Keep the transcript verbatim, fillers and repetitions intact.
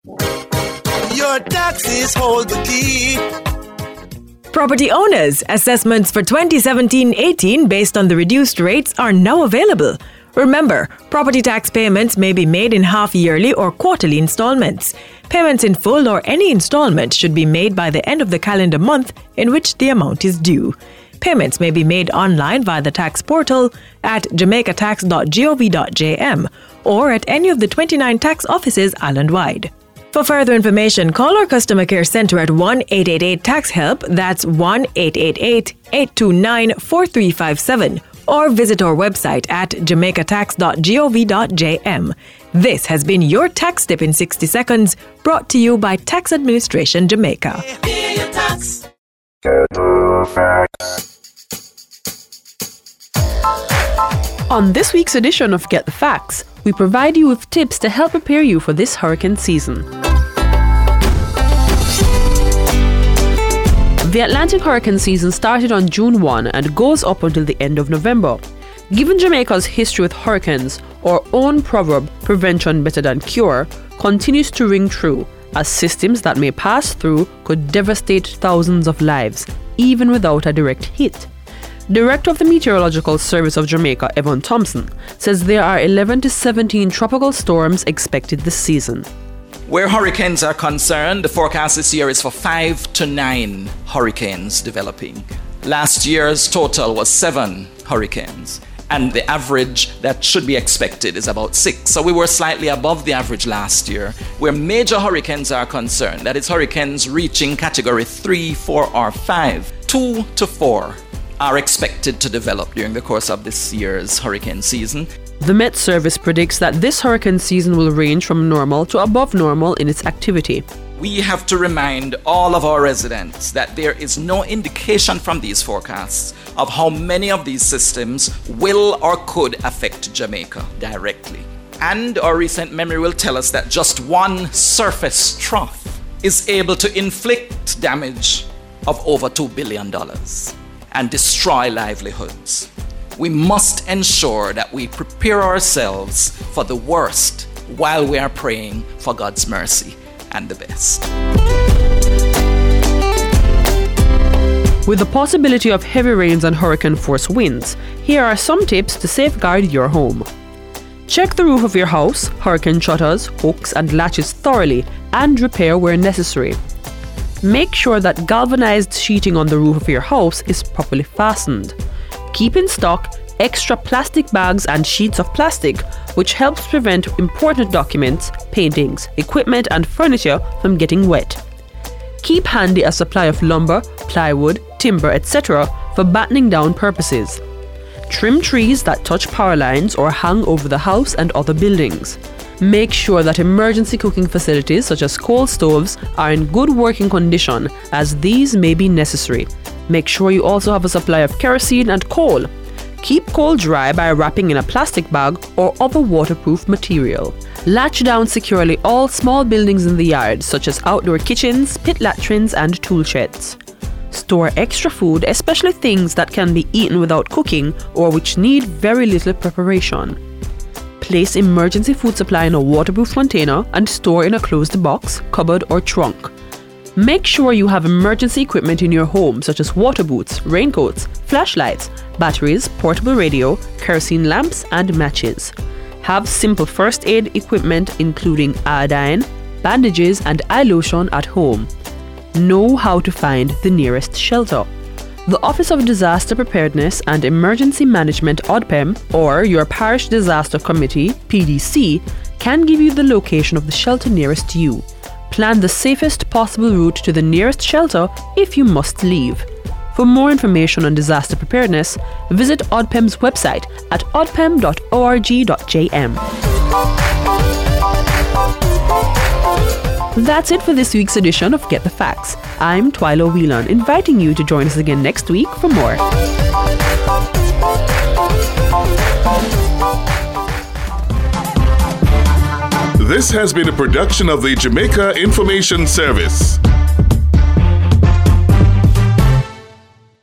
Your taxes hold the key. Property owners, assessments for twenty seventeen eighteen based on the reduced rates are now available. Remember, property tax payments may be made in half-yearly or quarterly installments. Payments in full or any installment should be made by the end of the calendar month in which the amount is due. Payments may be made online via the tax portal at jamaica tax dot gov dot j m or at any of the twenty-nine tax offices island-wide. For further information, call our customer care center at one eight eight eight tax help, that's one eight eight eight, eight two nine, four three five seven, or visit our website at jamaica tax dot gov dot j m. This has been your Tax Tip in sixty seconds, brought to you by Tax Administration Jamaica. Pay your tax. On this week's edition of Get the Facts, we provide you with tips to help prepare you for this hurricane season. The Atlantic hurricane season started on June first and goes up until the end of November. Given Jamaica's history with hurricanes, our own proverb, prevention better than cure, continues to ring true, as systems that may pass through could devastate thousands of lives, even without a direct hit. Director of the Meteorological Service of Jamaica, Evan Thompson, says there are eleven to seventeen tropical storms expected this season. Where hurricanes are concerned, the forecast this year is for five to nine hurricanes developing. Last year's total was seven hurricanes, and the average that should be expected is about six. So we were slightly above the average last year. Where major hurricanes are concerned, that is hurricanes reaching category three, four, or five, two to four are expected to develop during the course of this year's hurricane season. The Met Service predicts that this hurricane season will range from normal to above normal in its activity. We have to remind all of our residents that there is no indication from these forecasts of how many of these systems will or could affect Jamaica directly. And our recent memory will tell us that just one surface trough is able to inflict damage of over two billion dollars and destroy livelihoods. We must ensure that we prepare ourselves for the worst while we are praying for God's mercy and the best. With the possibility of heavy rains and hurricane-force winds, here are some tips to safeguard your home. Check the roof of your house, hurricane shutters, hooks, and latches thoroughly and repair where necessary. Make sure that galvanized sheeting on the roof of your house is properly fastened. Keep in stock extra plastic bags and sheets of plastic, which helps prevent important documents, paintings, equipment, and furniture from getting wet. Keep handy a supply of lumber, plywood, timber, et cetera for battening down purposes. Trim trees that touch power lines or hang over the house and other buildings. Make sure that emergency cooking facilities such as coal stoves are in good working condition, as these may be necessary. Make sure you also have a supply of kerosene and coal. Keep coal dry by wrapping in a plastic bag or other waterproof material. Latch down securely all small buildings in the yard, such as outdoor kitchens, pit latrines, and tool sheds. Store extra food, especially things that can be eaten without cooking or which need very little preparation. Place emergency food supply in a waterproof container and store in a closed box, cupboard, or trunk. Make sure you have emergency equipment in your home, such as water boots, raincoats, flashlights, batteries, portable radio, kerosene lamps, and matches. Have simple first aid equipment including iodine, bandages, and eye lotion at home. Know how to find the nearest shelter. The Office of Disaster Preparedness and Emergency Management O D P E M, or your Parish Disaster Committee P D C, can give you the location of the shelter nearest you. Plan the safest possible route to the nearest shelter if you must leave. For more information on disaster preparedness, visit O D P E M's website at o d p e m dot org dot j m. That's it for this week's edition of Get the Facts. I'm Twyla Whelan, inviting you to join us again next week for more. This has been a production of the Jamaica Information Service.